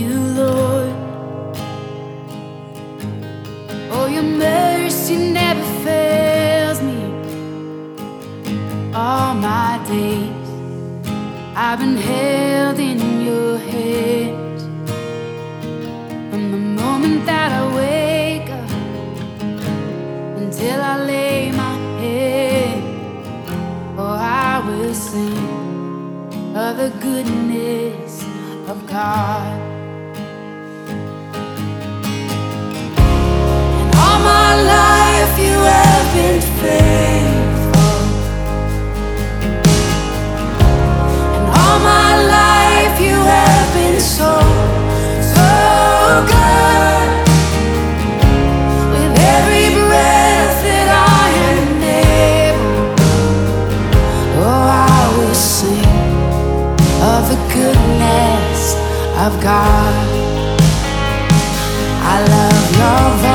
you, Lord. Oh, your mercy never fails me. All my days I've been held in your hands. From the moment that I wake up until I lay my head, oh, I will sing of the goodness of God. And all my life you have been faithful. And all my life you have been so, so good. With every breath that I am able, oh, I will sing of the goodness of God. I love your voice.